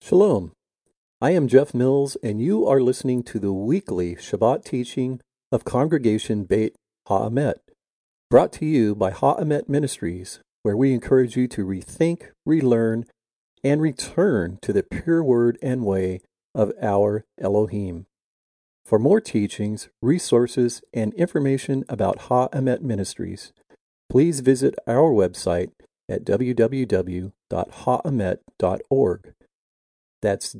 Shalom. I am Jeff Mills, and you are listening to the weekly Shabbat teaching of Congregation Beit Ha'emet, brought to you by Ha'emet Ministries, where we encourage you to rethink, relearn, and return to the pure word and way of our Elohim. For more teachings, resources, and information about Ha'emet Ministries, please visit our website at www.haamet.org. That's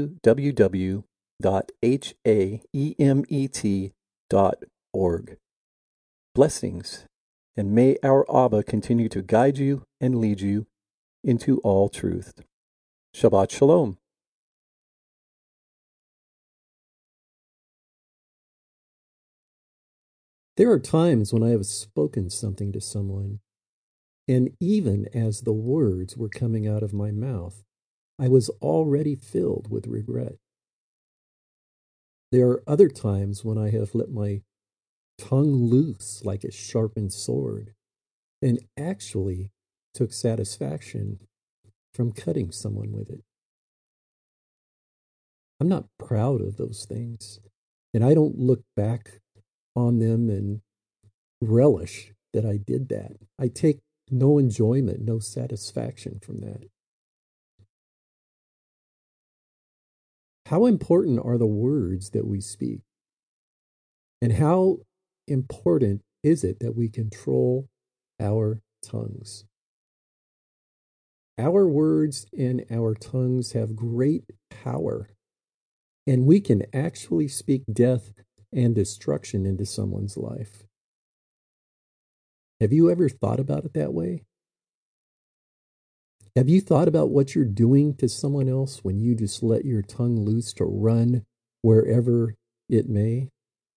www.haemet.org. Blessings, and may our Abba continue to guide you and lead you into all truth. Shabbat Shalom. There are times when I have spoken something to someone, and even as the words were coming out of my mouth, I was already filled with regret. There are other times when I have let my tongue loose like a sharpened sword and actually took satisfaction from cutting someone with it. I'm not proud of those things, and I don't look back on them and relish that I did that. I take no enjoyment, no satisfaction from that. How important are the words that we speak? And how important is it that we control our tongues? Our words and our tongues have great power, and we can actually speak death and destruction into someone's life. Have you ever thought about it that way? Have you thought about what you're doing to someone else when you just let your tongue loose to run wherever it may?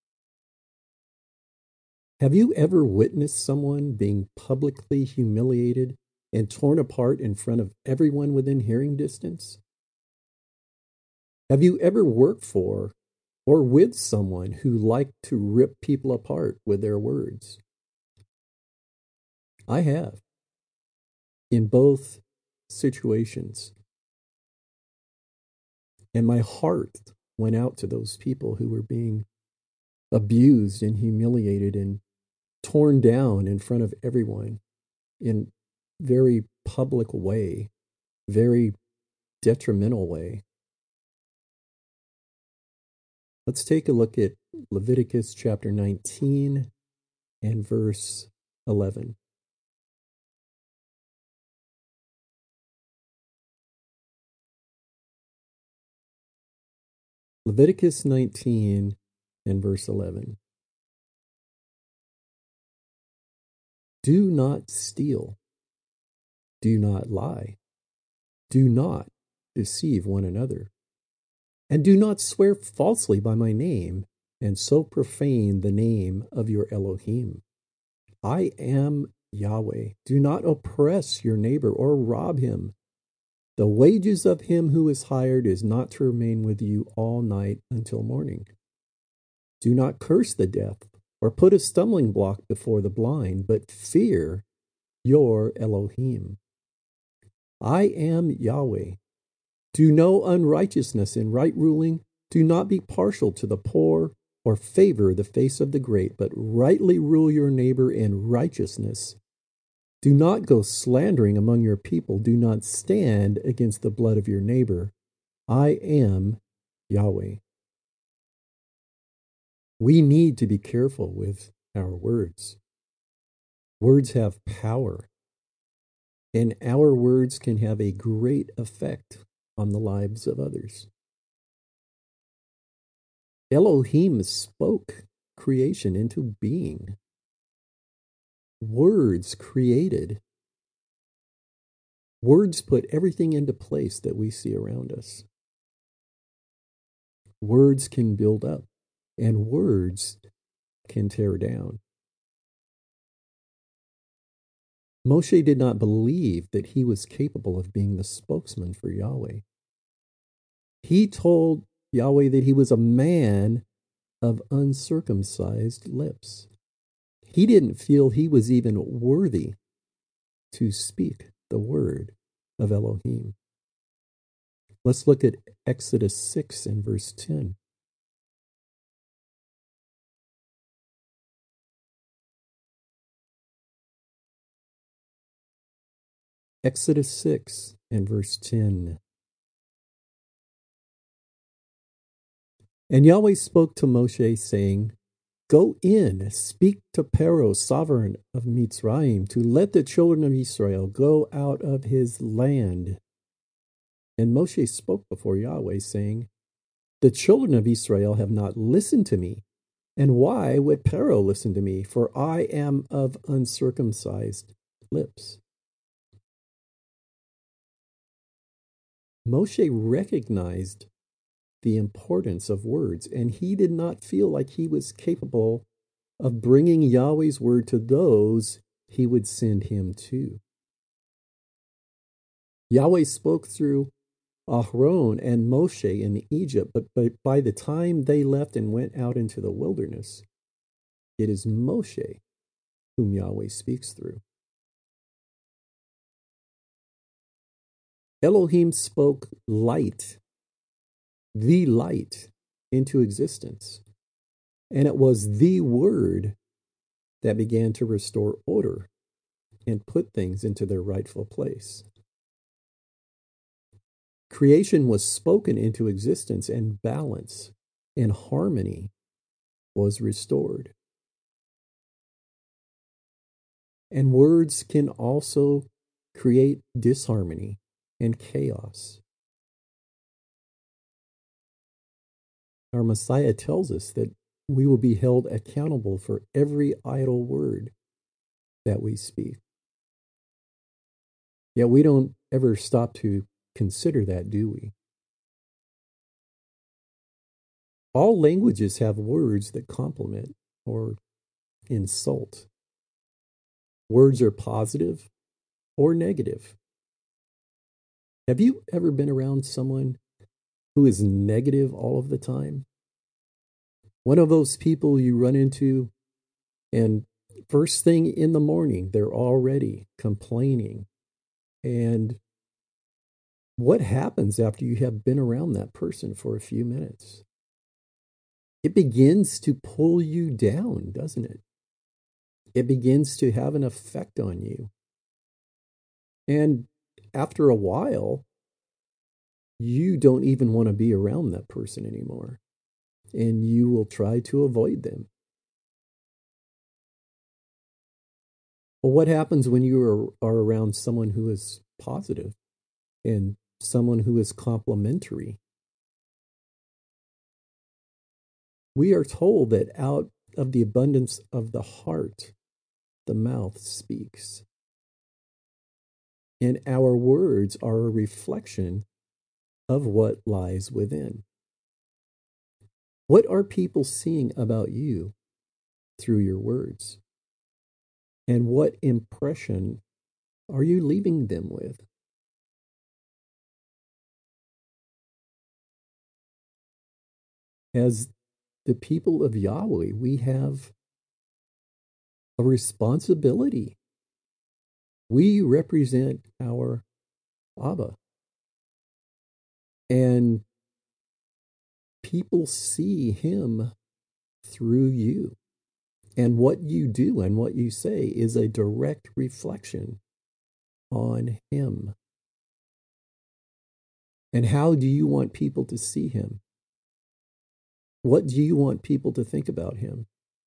Have you ever witnessed someone being publicly humiliated and torn apart in front of everyone within hearing distance? Have you ever worked for or with someone who liked to rip people apart with their words? I have, in both situations. And my heart went out to those people who were being abused and humiliated and torn down in front of everyone in very public way, very detrimental way. Let's take a look at Leviticus chapter 19 and verse 11. Leviticus 19 and verse 11. Do not steal. Do not lie. Do not deceive one another. And do not swear falsely by my name, and so profane the name of your Elohim. I am Yahweh. Do not oppress your neighbor or rob him. The wages of him who is hired is not to remain with you all night until morning. Do not curse the deaf or put a stumbling block before the blind, but fear your Elohim. I am Yahweh. Do no unrighteousness in right ruling. Do not be partial to the poor or favor the face of the great, but rightly rule your neighbor in righteousness. Do not go slandering among your people. Do not stand against the blood of your neighbor. I am Yahweh. We need to be careful with our words. Words have power, and our words can have a great effect on the lives of others. Elohim spoke creation into being. Words created. Words put everything into place that we see around us. Words can build up, and words can tear down. Moshe did not believe that he was capable of being the spokesman for Yahweh. He told Yahweh that he was a man of uncircumcised lips. He didn't feel he was even worthy to speak the word of Elohim. Let's look at Exodus 6 and verse 10. Exodus 6 and verse 10. And Yahweh spoke to Moshe, saying, Go in, speak to Pharaoh, sovereign of Mitzrayim, to let the children of Israel go out of his land. And Moshe spoke before Yahweh, saying, The children of Israel have not listened to me. And why would Pharaoh listen to me? For I am of uncircumcised lips. Moshe recognized the importance of words, and he did not feel like he was capable of bringing Yahweh's word to those he would send him to. Yahweh spoke through Aaron and Moshe in Egypt, but by the time they left and went out into the wilderness, it is Moshe whom Yahweh speaks through. Elohim spoke light, the light, into existence. And it was the word that began to restore order and put things into their rightful place. Creation was spoken into existence, and balance and harmony was restored. And words can also create disharmony and chaos. Our Messiah tells us that we will be held accountable for every idle word that we speak. Yet we don't ever stop to consider that, do we? All languages have words that compliment or insult. Words are positive or negative. Have you ever been around someone who is negative all of the time? One of those people you run into, and first thing in the morning, they're already complaining. And what happens after you have been around that person for a few minutes? It begins to pull you down, doesn't it? It begins to have an effect on you. And after a while, you don't even want to be around that person anymore. And you will try to avoid them. Well, what happens when you are around someone who is positive and someone who is complimentary? We are told that out of the abundance of the heart, the mouth speaks. And our words are a reflection of what lies within. What are people seeing about you through your words? And what impression are you leaving them with? As the people of Yahweh, we have a responsibility. We represent our Abba. And people see him through you. And what you do and what you say is a direct reflection on him. And how do you want people to see him? What do you want people to think about him?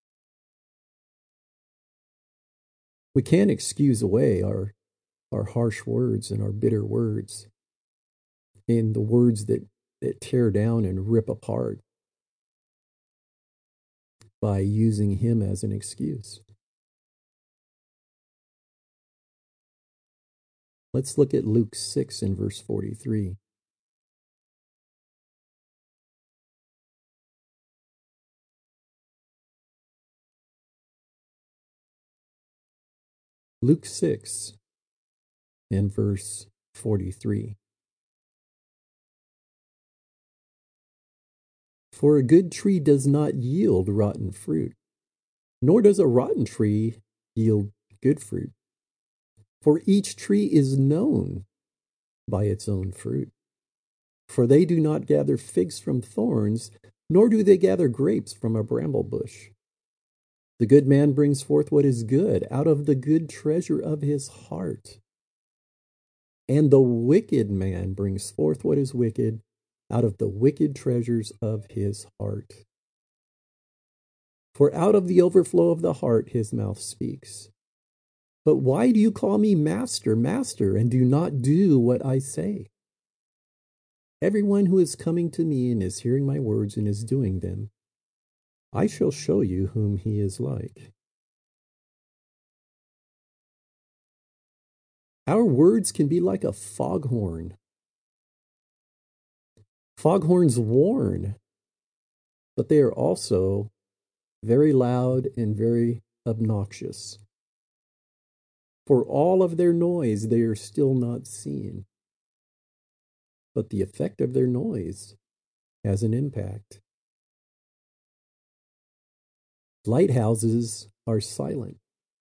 We can't excuse away our harsh words and our bitter words and the words that tear down and rip apart by using him as an excuse. Let's look at Luke 6 and verse 43. Luke 6 and verse 43. For a good tree does not yield rotten fruit, nor does a rotten tree yield good fruit. For each tree is known by its own fruit. For they do not gather figs from thorns, nor do they gather grapes from a bramble bush. The good man brings forth what is good out of the good treasure of his heart. And the wicked man brings forth what is wicked out of the wicked treasures of his heart. For out of the overflow of the heart his mouth speaks. But why do you call me Master, Master, and do not do what I say? Everyone who is coming to me and is hearing my words and is doing them, I shall show you whom he is like. Our words can be like a foghorn. Foghorns warn, but they are also very loud and very obnoxious. For all of their noise, they are still not seen. But the effect of their noise has an impact. Lighthouses are silent,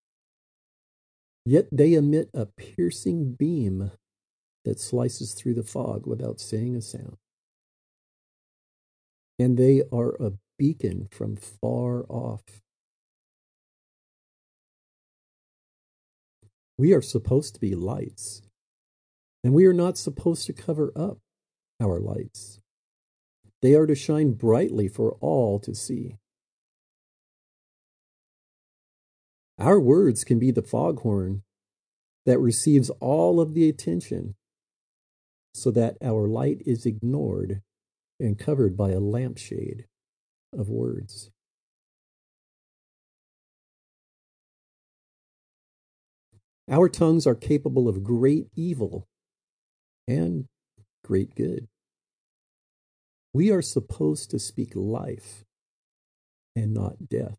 yet they emit a piercing beam that slices through the fog without saying a sound. And they are a beacon from far off. We are supposed to be lights, and we are not supposed to cover up our lights. They are to shine brightly for all to see. Our words can be the foghorn that receives all of the attention so that our light is ignored and covered by a lampshade of words. Our tongues are capable of great evil and great good. We are supposed to speak life and not death.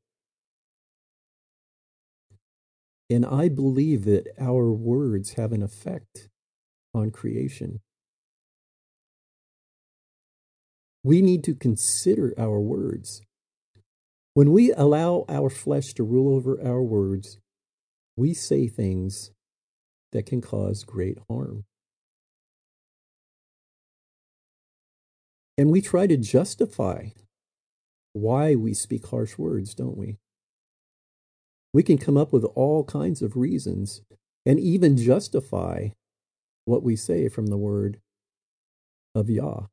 And I believe that our words have an effect on creation. We need to consider our words. When we allow our flesh to rule over our words, we say things that can cause great harm. And we try to justify why we speak harsh words, don't we? We can come up with all kinds of reasons and even justify what we say from the word of Yah.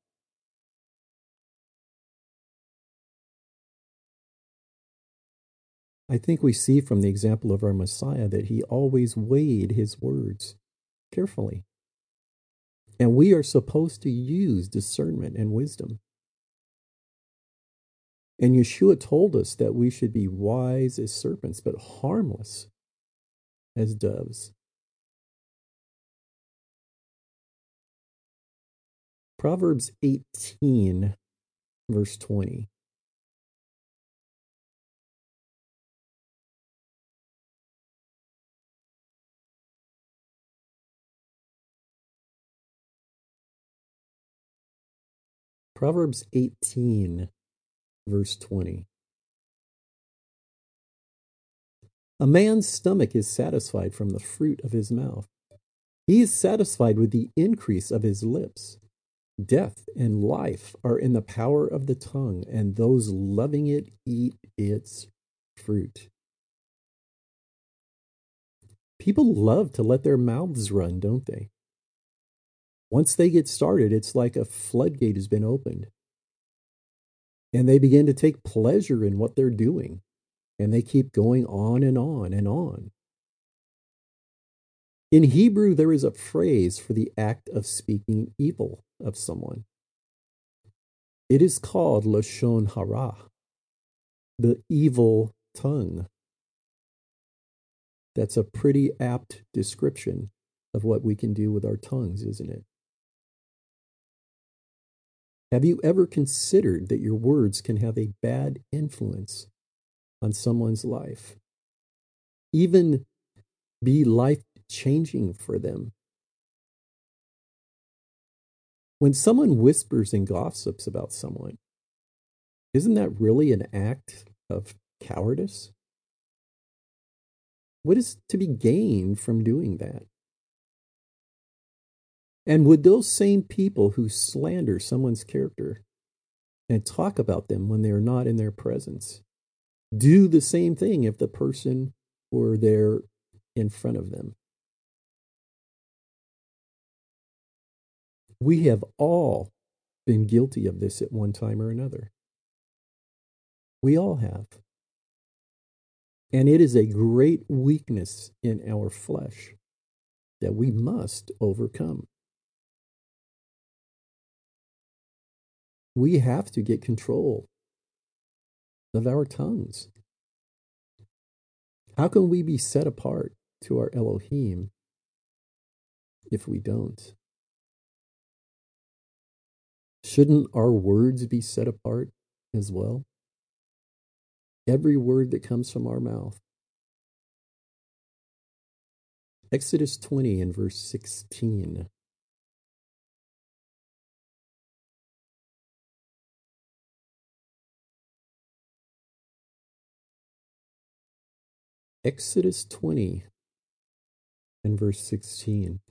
I think we see from the example of our Messiah that he always weighed his words carefully. And we are supposed to use discernment and wisdom. And Yeshua told us that we should be wise as serpents, but harmless as doves. Proverbs 18, verse 20. Proverbs 18, verse 20. A man's stomach is satisfied from the fruit of his mouth. He is satisfied with the increase of his lips. Death and life are in the power of the tongue, and those loving it eat its fruit. People love to let their mouths run, don't they? Once they get started, it's like a floodgate has been opened. And they begin to take pleasure in what they're doing. And they keep going on and on and on. In Hebrew, there is a phrase for the act of speaking evil of someone. It is called Lashon Hara, the evil tongue. That's a pretty apt description of what we can do with our tongues, isn't it? Have you ever considered that your words can have a bad influence on someone's life? Even be life-changing for them. When someone whispers and gossips about someone, isn't that really an act of cowardice? What is to be gained from doing that? And would those same people who slander someone's character and talk about them when they are not in their presence do the same thing if the person were there in front of them? We have all been guilty of this at one time or another. We all have. And it is a great weakness in our flesh that we must overcome. We have to get control of our tongues. How can we be set apart to our Elohim if we don't? Shouldn't our words be set apart as well? Every word that comes from our mouth. Exodus 20 and verse 16. Exodus 20 and verse 16.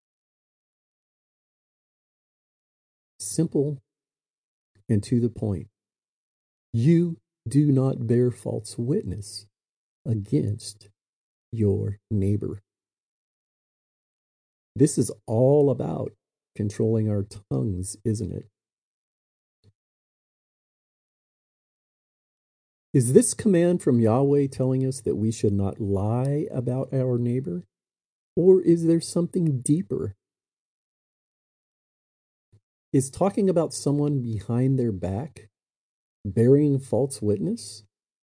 Simple and to the point. You do not bear false witness against your neighbor. This is all about controlling our tongues, isn't it? Is this command from Yahweh telling us that we should not lie about our neighbor? Or is there something deeper? Is talking about someone behind their back bearing false witness?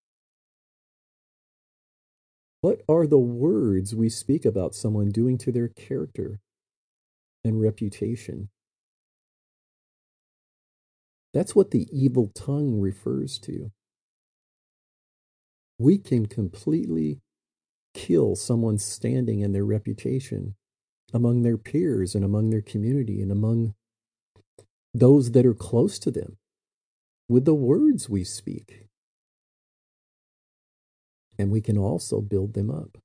What are the words we speak about someone doing to their character and reputation? That's what the evil tongue refers to. We can completely kill someone's standing and their reputation among their peers and among their community and among those that are close to them with the words we speak. And we can also build them up.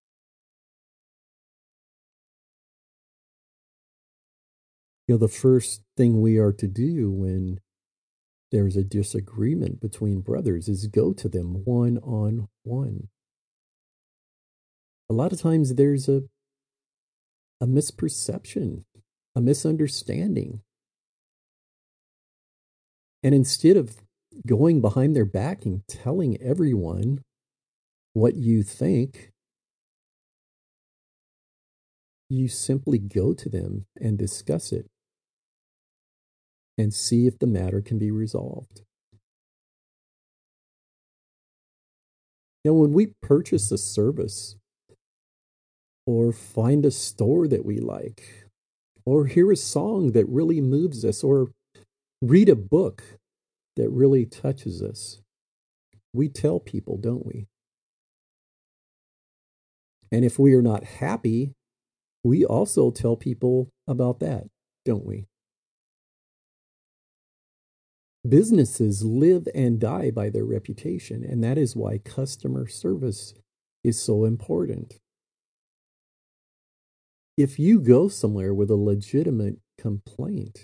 The first thing we are to do when there's a disagreement between brothers is go to them one on one. A lot of times there's a misperception, a misunderstanding. And instead of going behind their back and telling everyone what you think, you simply go to them and discuss it and see if the matter can be resolved. When we purchase a service or find a store that we like, or hear a song that really moves us, or read a book that really touches us, we tell people, don't we? And if we are not happy, we also tell people about that, don't we? Businesses live and die by their reputation, and that is why customer service is so important. If you go somewhere with a legitimate complaint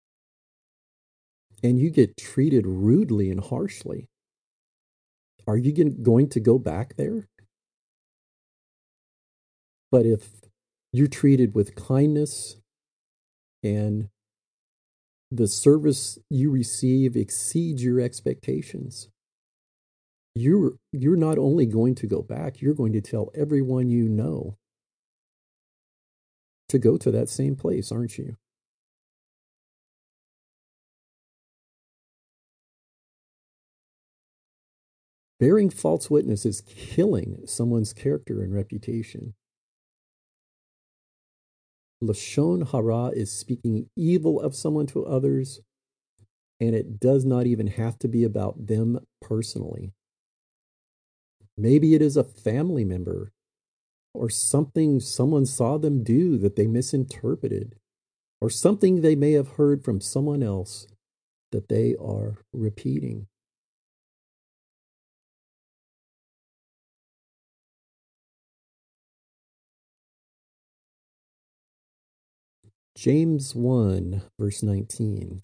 and you get treated rudely and harshly, are you going to go back there? But if you're treated with kindness and the service you receive exceeds your expectations, you're not only going to go back, you're going to tell everyone you know to go to that same place, aren't you? Bearing false witness is killing someone's character and reputation. Lashon hara is speaking evil of someone to others, and it does not even have to be about them personally. Maybe it is a family member or something someone saw them do that they misinterpreted, or something they may have heard from someone else that they are repeating. James 1, verse 19.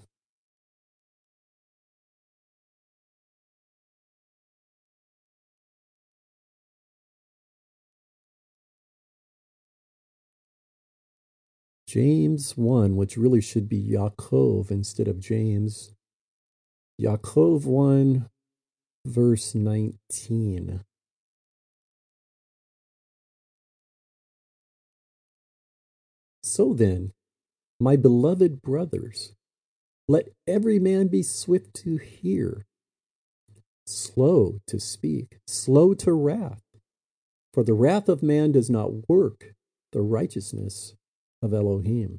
James 1, which really should be Yaakov instead of James. Yaakov 1, verse 19. So then, my beloved brothers, let every man be swift to hear, slow to speak, slow to wrath. For the wrath of man does not work the righteousness of Elohim.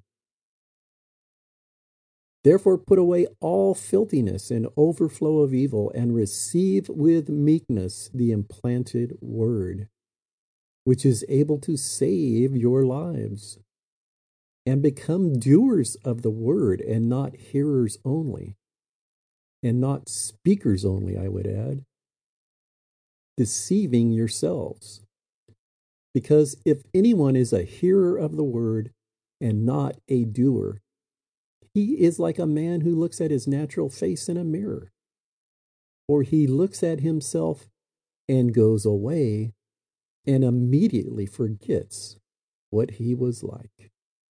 Therefore put away all filthiness and overflow of evil, and receive with meekness the implanted word, which is able to save your lives. And become doers of the word, and not hearers only, and not speakers only, I would add, deceiving yourselves. Because if anyone is a hearer of the word and not a doer, he is like a man who looks at his natural face in a mirror. Or he looks at himself and goes away and immediately forgets what he was like.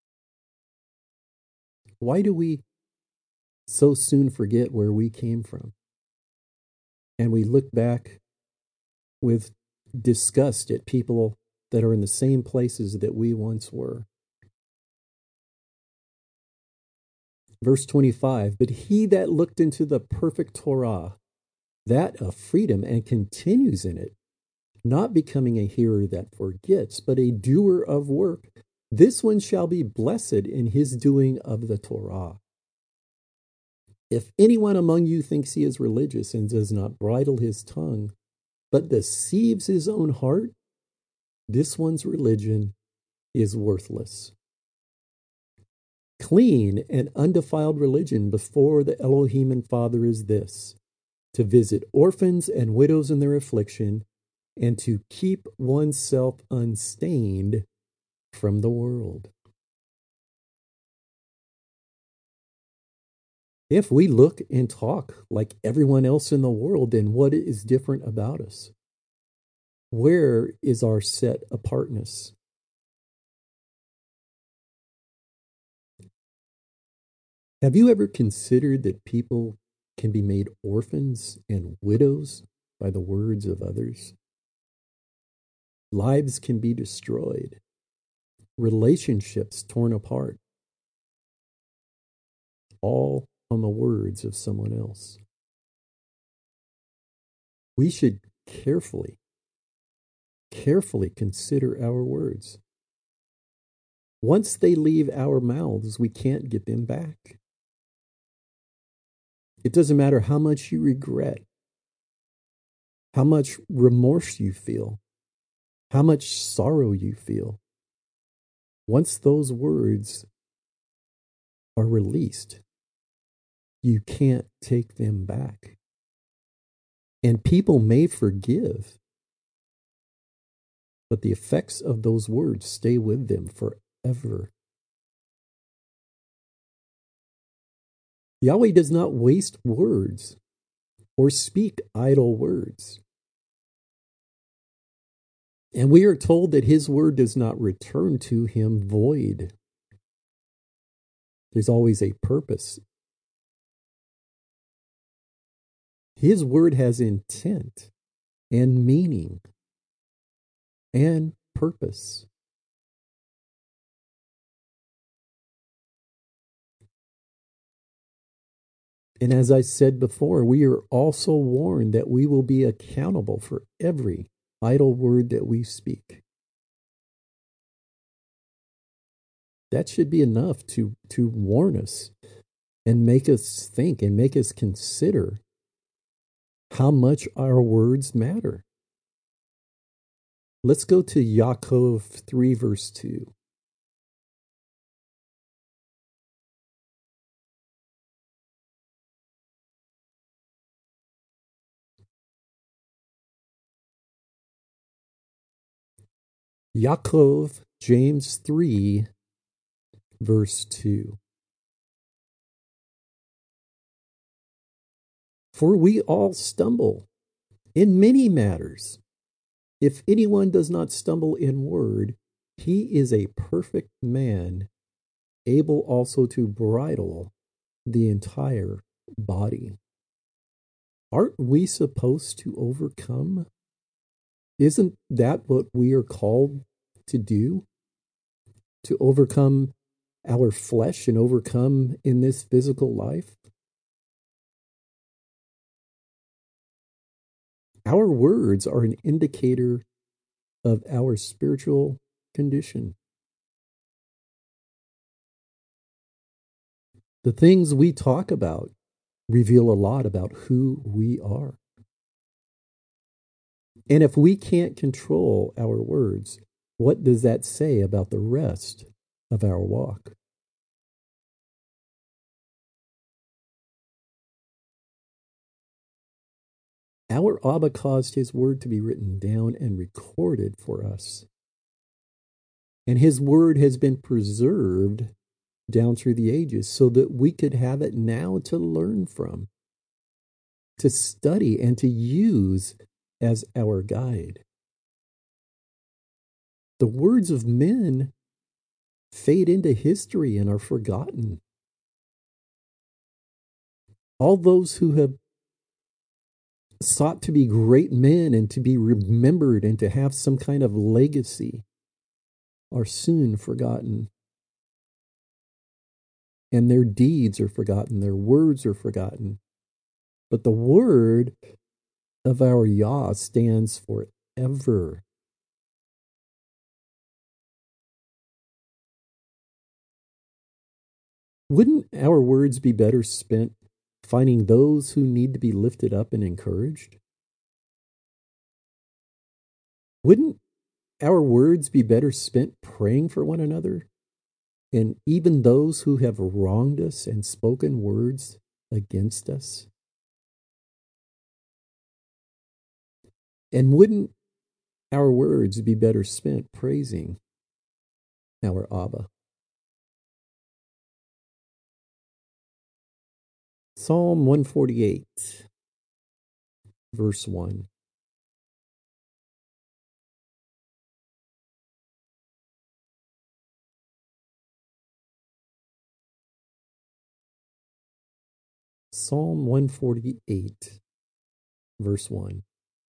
Why do we so soon forget where we came from? And we look back with disgust at people that are in the same places that we once were. Verse 25, but he that looked into the perfect Torah, that of freedom, and continues in it, not becoming a hearer that forgets, but a doer of work, this one shall be blessed in his doing of the Torah. If anyone among you thinks he is religious and does not bridle his tongue, but deceives his own heart, this one's religion is worthless. Clean and undefiled religion before the Elohim and Father is this, to visit orphans and widows in their affliction, and to keep oneself unstained from the world. If we look and talk like everyone else in the world, then what is different about us? Where is our set apartness? Have you ever considered that people can be made orphans and widows by the words of others? Lives can be destroyed, relationships torn apart, all on the words of someone else. We should carefully consider our words. Once they leave our mouths, we can't get them back. It doesn't matter how much you regret, how much remorse you feel, how much sorrow you feel. Once those words are released, you can't take them back. And people may forgive, but the effects of those words stay with them forever. Yahweh does not waste words or speak idle words. And we are told that his word does not return to him void. There's always a purpose. His word has intent and meaning and purpose. And as I said before, we are also warned that we will be accountable for every idle word that we speak. That should be enough to warn us and make us think and make us consider how much our words matter. Let's go to Yaakov 3, verse 2. Yaakov, James 3, verse 2. For we all stumble in many matters. If anyone does not stumble in word, he is a perfect man, able also to bridle the entire body. Aren't we supposed to overcome? Isn't that what we are called to do? To overcome our flesh and overcome in this physical life? Our words are an indicator of our spiritual condition. The things we talk about reveal a lot about who we are. And if we can't control our words, what does that say about the rest of our walk? Our Abba caused his word to be written down and recorded for us. And his word has been preserved down through the ages so that we could have it now to learn from, to study, and to use as our guide. The words of men fade into history and are forgotten. All those who have sought to be great men and to be remembered and to have some kind of legacy are soon forgotten. And their deeds are forgotten, their words are forgotten. But the word of our Yah stands forever. Wouldn't our words be better spent finding those who need to be lifted up and encouraged? Wouldn't our words be better spent praying for one another? And even those who have wronged us and spoken words against us? And wouldn't our words be better spent praising our Abba? Psalm 148, verse 1. Psalm 148, verse 1.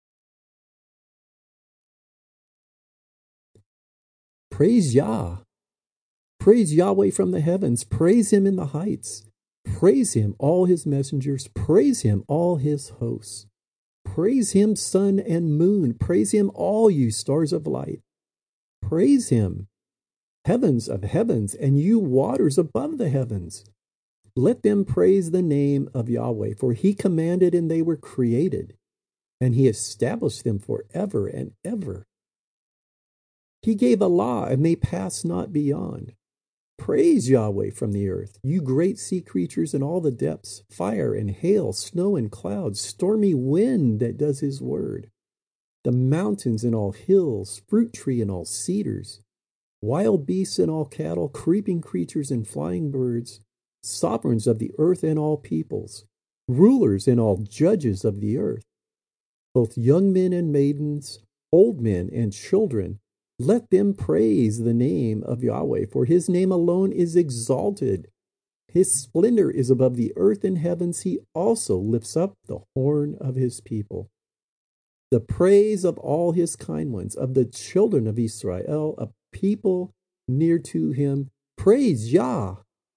Praise Yah. Praise Yahweh from the heavens. Praise him in the heights. Praise him, all his messengers. Praise him, all his hosts. Praise him, sun and moon. Praise him, all you stars of light. Praise him, heavens of heavens, and you waters above the heavens. Let them praise the name of Yahweh, for he commanded and they were created, and he established them forever and ever. He gave a law, and they pass not beyond. Praise Yahweh from the earth, you great sea creatures in all the depths, fire and hail, snow and clouds, stormy wind that does his word, the mountains and all hills, fruit tree and all cedars, wild beasts and all cattle, creeping creatures and flying birds, sovereigns of the earth and all peoples, rulers and all judges of the earth, both young men and maidens, old men and children. Let them praise the name of Yahweh, for his name alone is exalted. His splendor is above the earth and heavens. He also lifts up the horn of his people. The praise of all his kind ones, of the children of Israel, a people near to him. Praise Yah.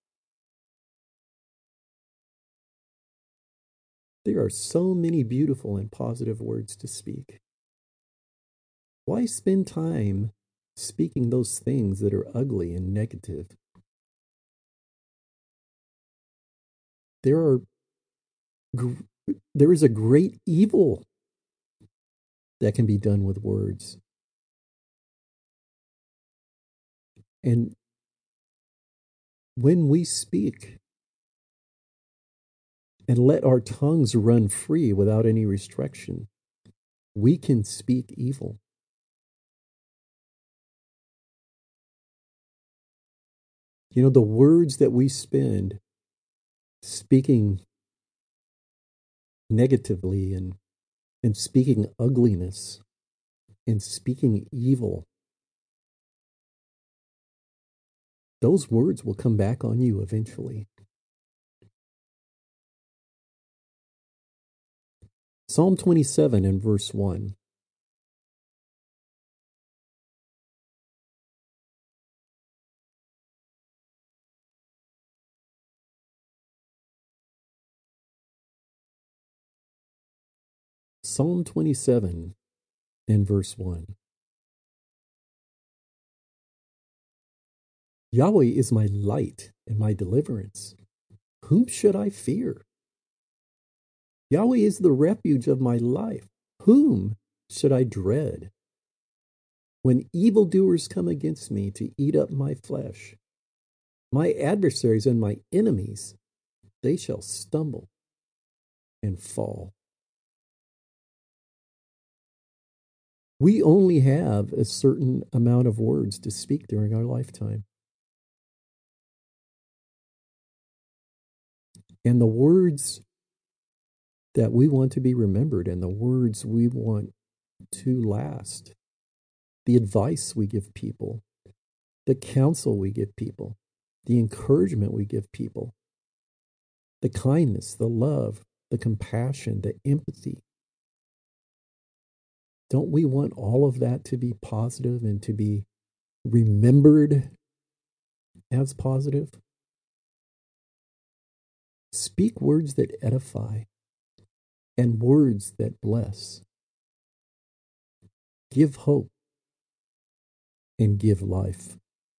There are so many beautiful and positive words to speak. Why spend time speaking those things that are ugly and negative? There is a great evil that can be done with words. And when we speak and let our tongues run free without any restriction, we can speak evil. You know, the words that we spend speaking negatively and speaking ugliness and speaking evil, those words will come back on you eventually. Psalm 27 and verse 1. Psalm 27 and verse 1. Yahweh is my light and my deliverance. Whom should I fear? Yahweh is the refuge of my life. Whom should I dread? When evildoers come against me to eat up my flesh, my adversaries and my enemies, they shall stumble and fall. We only have a certain amount of words to speak during our lifetime. And the words that we want to be remembered and the words we want to last, the advice we give people, the counsel we give people, the encouragement we give people, the kindness, the love, the compassion, the empathy. Don't we want all of that to be positive and to be remembered as positive? Speak words that edify and words that bless. Give hope and give life.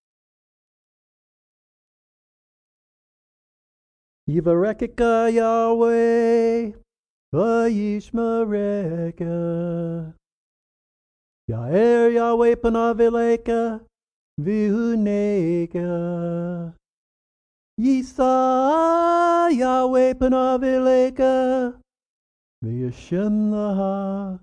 Yivarekeka Yahweh, Vayishmareka. Ya'er Yahweh panavileka, vihuneka. Yisa Yahweh panavileka, v'yashem laha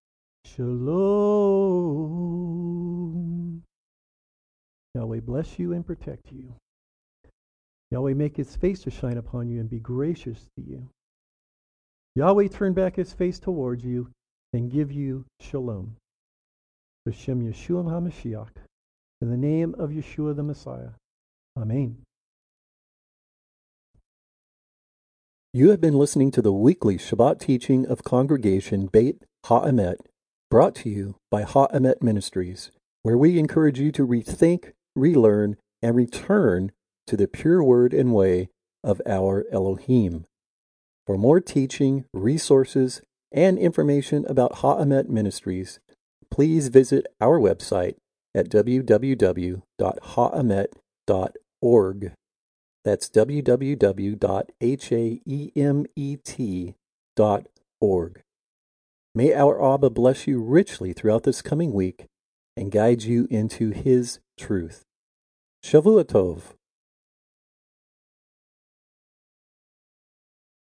shalom. Yahweh bless you and protect you. Yahweh make his face to shine upon you and be gracious to you. Yahweh turn back his face towards you and give you shalom. B'Shem Yeshua HaMashiach, in the name of Yeshua the Messiah. Amen. You have been listening to the weekly Shabbat teaching of Congregation Beit HaEmet, brought to you by HaEmet Ministries, where we encourage you to rethink, relearn, and return to the pure word and way of our Elohim. For more teaching, resources, and information about HaEmet Ministries, please visit our website at www.haemet.org. That's www.haemet.org. May our Abba bless you richly throughout this coming week and guide you into his truth. Shavua Tov.